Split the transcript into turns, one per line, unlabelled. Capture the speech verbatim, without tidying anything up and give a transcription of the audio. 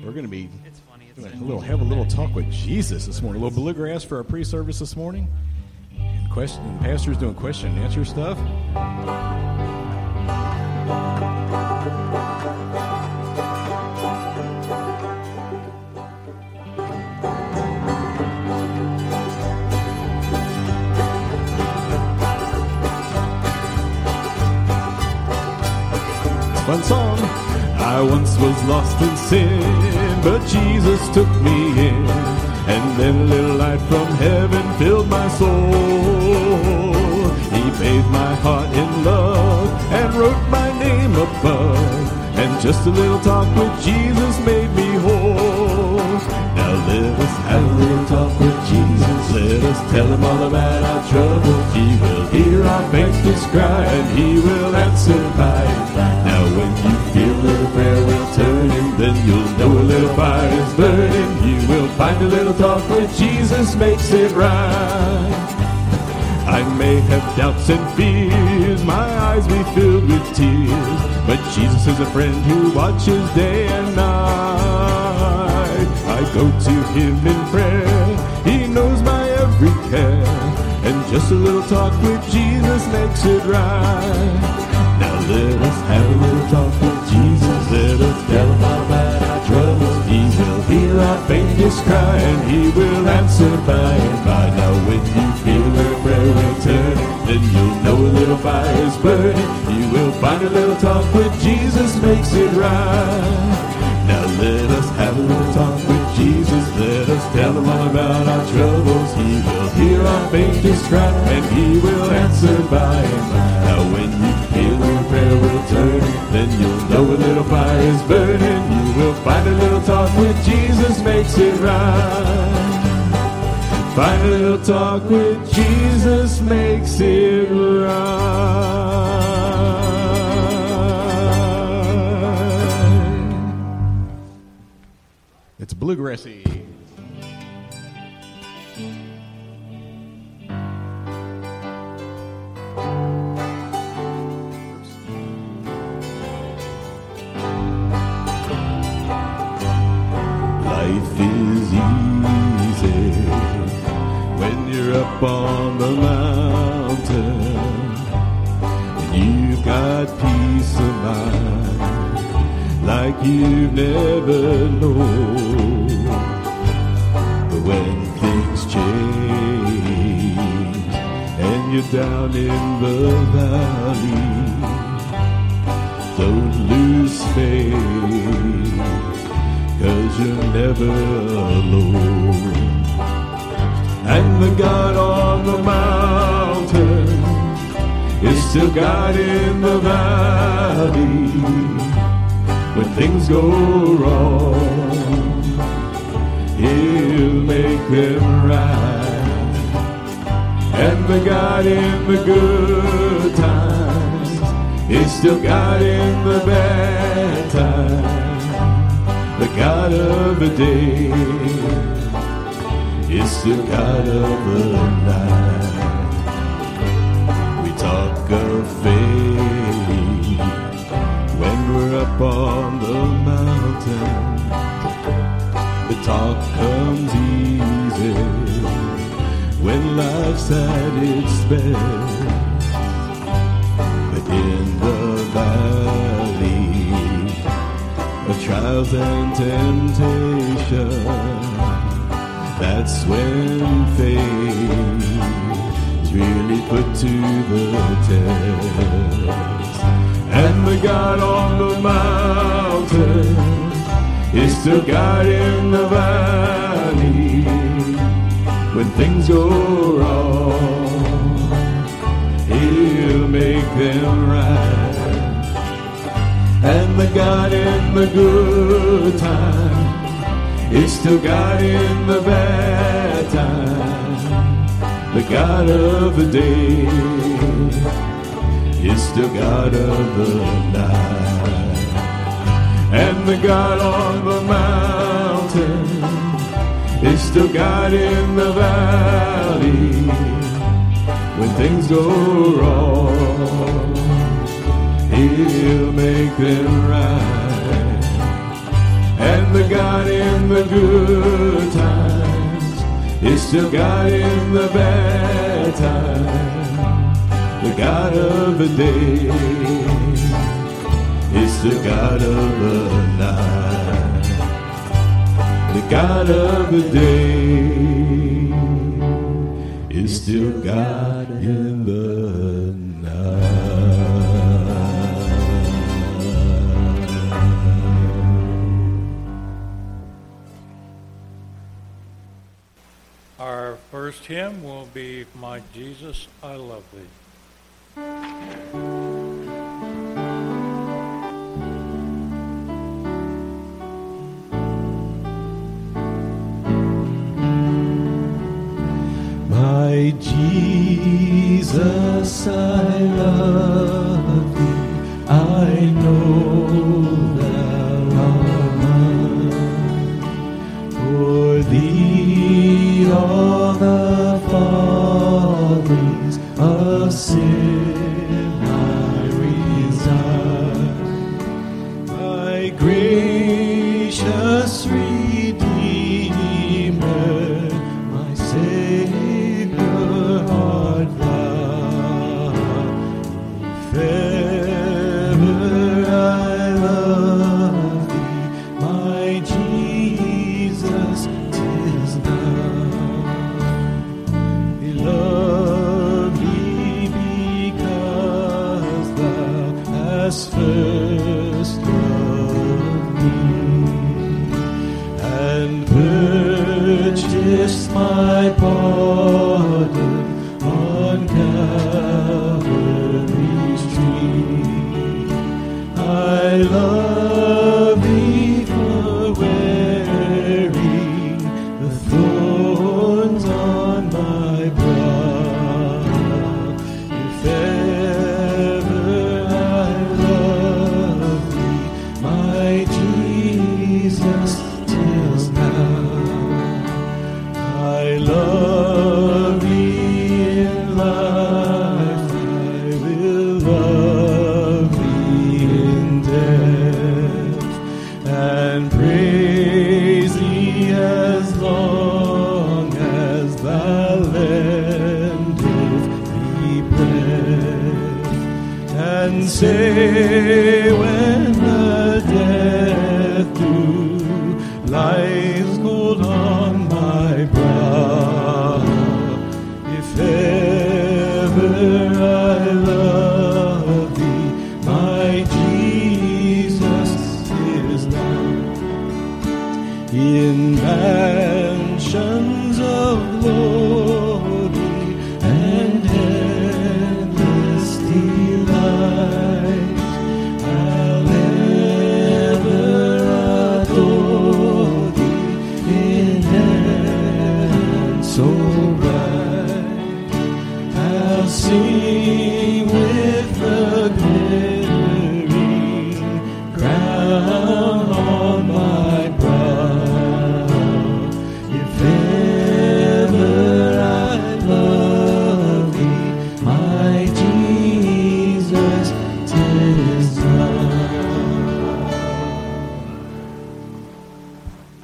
We're going to be
It's funny. It's
gonna a little have a little talk with Jesus this morning. A little bluegrass for our pre-service this morning. And question, and pastor's doing question and answer stuff. Fun song. I once was lost in sin, but Jesus took me in, and then a little light from heaven filled my soul. He bathed my heart in love and wrote my name above, and just a little talk with Jesus made me whole. Now let us have a little talk with Jesus. Let us tell him all about our troubles. He will hear our faintest cry, and he will answer by and by. Now when you feel a little prayer will turn him, then you'll know a little fire is burning. You will find a little talk with Jesus makes it right. I may have doubts and fears, my eyes be filled with tears, but Jesus is a friend who watches day and night. I go to him in prayer, he knows my every care, and just a little talk with Jesus makes it right. Now let us have a little talk with Jesus, let us tell him all about our troubles. He will hear our faintest cry, and he will answer by and by. Now when you feel a prayer will turn, then you'll know a little fire is burning. You will find a little talk with Jesus makes it right. Now let us have a little talk with Jesus, let us tell him all about our troubles. He will hear our faintest cry, and he will answer by and by. Now when you feel a prayer will turn, then you'll know a little fire is burning. You will find a little talk with Jesus makes it right. Find a little talk with Jesus makes it right. It's bluegrassy. Life is easy when you're up on the mountain, and you've got peace of mind like you've never known. But when things change and you're down in the valley, don't lose faith, 'cause you're never alone. And the God on the mountain is still God in the valley. When things go wrong, he'll make them right. And the God in the good times is still God in the bad times. The God of the day is still God of the night. We talk of faith when we're up on the mountain. The talk comes easy when life's at its best. But in the valley of trials and temptation, that's when faith is really put to the test. And the God on the mountain is still God in the valley. When things go wrong, he'll make them right. And the God in the good time is still God in the bad time. The God of the day is still God of the night. And the God on the mountain is still God in the valley. When things go wrong, he'll make them right. And the God in the good times is still God in the bad times. The God of the day is the God of the night. The God of the day is still God in the night.
Our first hymn will be My Jesus, I Love Thee.
My Jesus, I love thee. I know thou art mine. For thee all the follies of sin I resign. My gracious Redeemer, my Savior art thou. If ever I love thee, my Jesus, 'tis thou. Love thee because thou hast first loved me, and purchased my pardon on Calvary's tree. I love thee for wearing the thorns on my brow. If ever I love thee, my Jesus, 'tis now. I love thee in life, I will love thee in death, and praise thee as long as thou lendeth me breath, and say when the death dew lies cold on my brow, if ever I love thee, my Jesus, 'tis thou. In mansions of glory and endless delight, I'll ever adore thee in heaven so bright. I'll sing